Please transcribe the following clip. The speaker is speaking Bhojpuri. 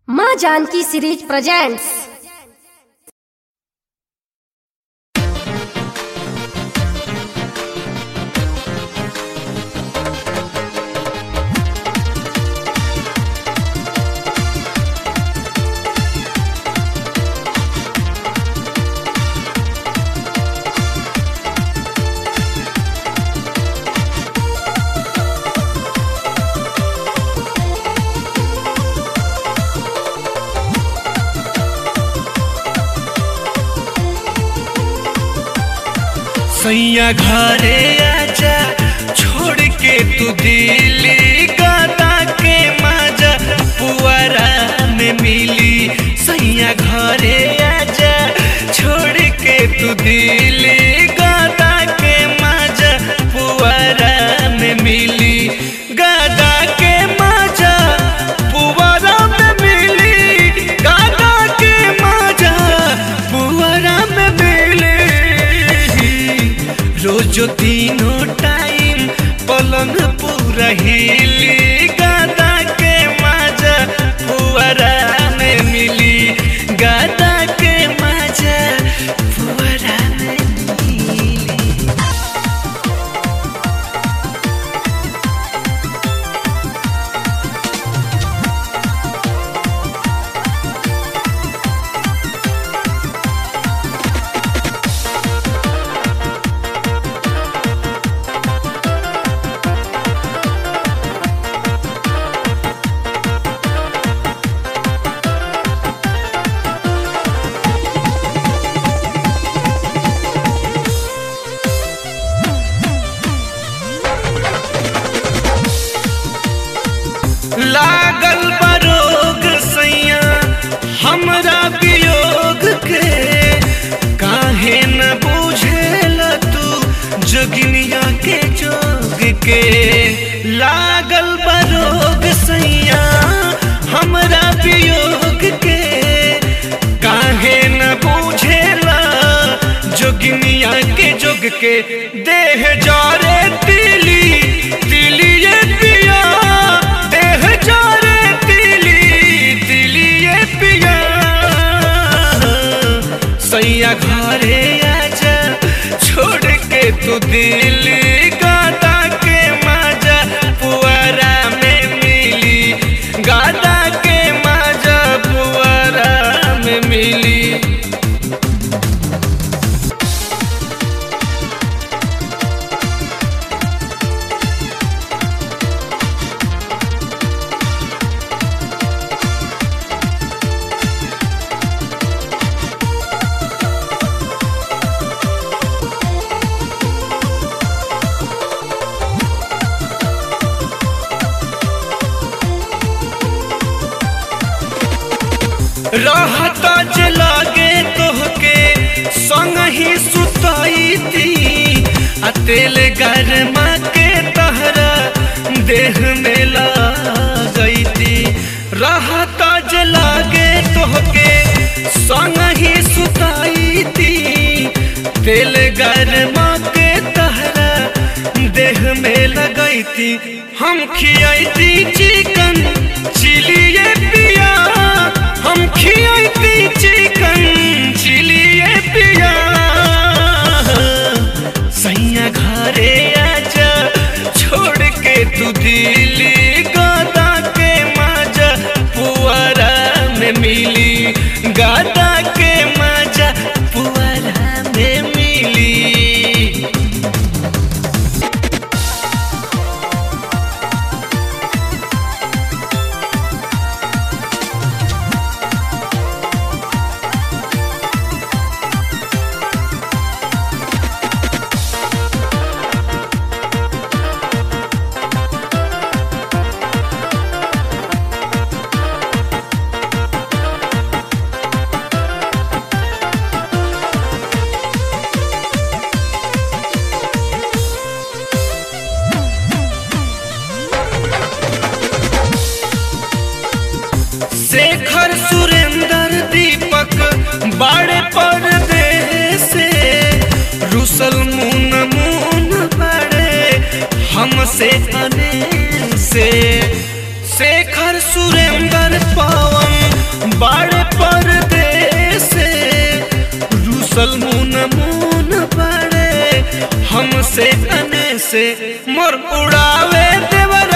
माँ जानकी सीरीज प्रेजेंट्स। सैया घरे आजा छोड़ के तू दिल्ली गाता के मजा पुआरा में मिली। सैया घरे आजा छोड़ के तू दिल्ली गाता के मजा पुआरा में मिली। गाता के मजा पुआरा में मिली, गाता के मजा पुआरा में मिली। रोजो तीनों टाइम पलंग पूरा हिली, गाता के मजा पुआरा में मिली। गाता के मजा पुआरा में मिली। लागल बरोग सैया हमरा वियोग के, काहे न बुझेल तू जोगिनिया के जोग के। लागल बरोग सैया हमरा वियोग के, काहे न बुझेला जोगिनिया के जोग के। देह जारे तिली तिली ये पिया, सैया घरे आजा छोड़ के तू दिल्ली गाता के मजा पुआरा में मिली। गाता के मजा पुआरा में मिली। रहता जे लागे तोहके संग ही सुताई थी, आ तेल गरमा के तहरा देह में लगई थी। रहता जे लागे तोहके संग ही सुताई थी, तेल गरमा के तहरा देह में लगई थी। हम खियाई थी चिकन चिली ये पिया, हम खियाई थी चिकन चिली ये पिया। सैया घरे आजा छोड़ के तू दिल्ली गाता के मजा पुआरा में मिली। गाता के मजा पुआरा में मिली। शेखर सुरेंद्र दीपक बाड़े परदेस से, रुसल मुन मुन बाड़े हमसे अने से। शेखर सुरेंद्र पवन से मोर उड़ावे देवर